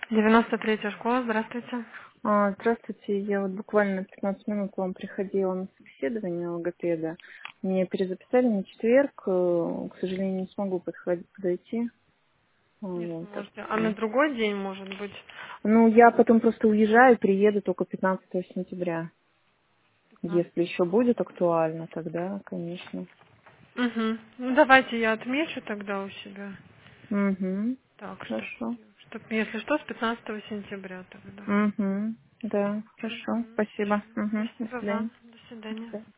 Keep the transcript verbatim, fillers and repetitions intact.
девяносто третья школа, здравствуйте. А, Здравствуйте, я вот буквально пятнадцать минут к вам приходила на собеседование логопеда. Мне перезаписали на четверг, э, к сожалению, не смогу подходить, подойти. А, Не Вот, так сможете. А на что. другой день, может быть? Ну, я потом просто уезжаю, приеду только пятнадцатого сентября. Если пятнадцатого. еще будет актуально, тогда, конечно. Угу. Ну, давайте я отмечу тогда у себя. Угу. Так, чтоб, Хорошо. чтоб если что, с пятнадцатого сентября тогда. Угу. Да, хорошо. Угу. Спасибо. Угу. До Спасибо свидания. вам. До До свидания. свидания.